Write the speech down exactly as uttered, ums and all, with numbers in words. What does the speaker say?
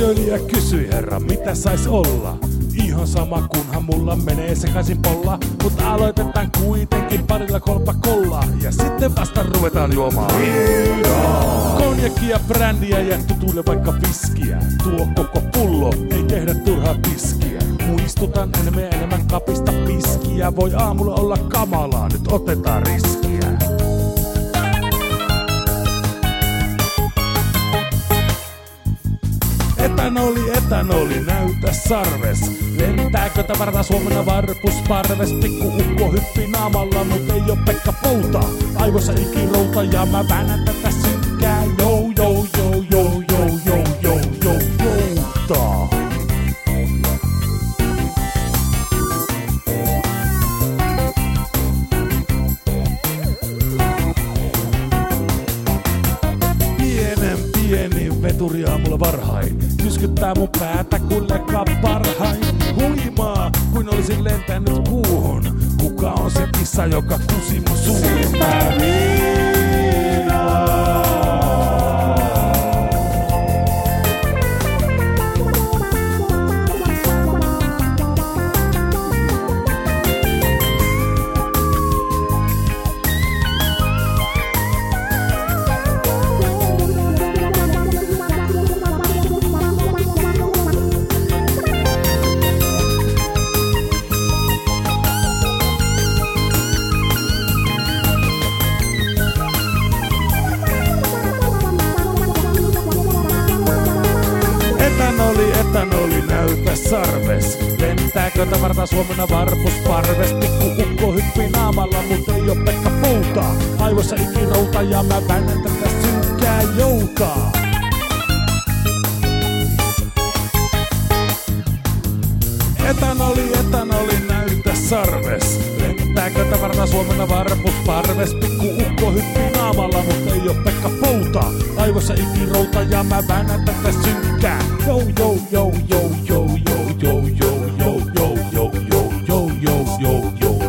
Tarjoilija kysyi herra, mitä sais olla? Ihan sama kunhan mulla menee sekaisin polla, mutta aloitetaan kuitenkin parilla kolpakolla ja sitten vasta ruvetaan juomaan viinaa. Konjakia, brändiä ja tutuille vaikka viskiä. Tuo koko pullo, ei tehdä turhaa piskiä. Muistutan enemmän enemmän kapista piskiä. Voi aamulla olla kamalaa, nyt otetaan riskiä. Etanoli, etanoli, näytä sarves. Lentääkö tavarat huomenna varpus parves? Pikku ukko hyppii naamalla, mut ei oo Pekka Pouta. Aivossa ikirouta ja mä väännän tätä synkkää. Jou, jou, jou, jou, jou, jou, jou, jou, jouta. Pienen pieni veturi aamulla varhain. Kyskyttää mun päätä kun lekaa parhain. Huimaa, kuin olisin lentänyt kuuhun. Kuka on se kissa, joka kusi mun suuhun? Etanoli, etanoli, näytä sarves. Lentääkö tavarat huomenna varpus parves? Pikku ukko hyppii naamalla, mut ei oo Pekka Pouta. Aivossa ikirouta ja mä väännän tätä synkkää joutaa. Etanoli, etanoli, näytä sarves. Lentääkö tavarat huomenna varpus parves? Pikku ukko hyppii naamalla, mut ei oo Pekka Pouta. Aivossa ikirouta ja mä väännän tätä synkkää. Jou, jou, jou, jou, jou, jou, jou, jou, jou, jou, jou, jou, jou, jou, jou, jou.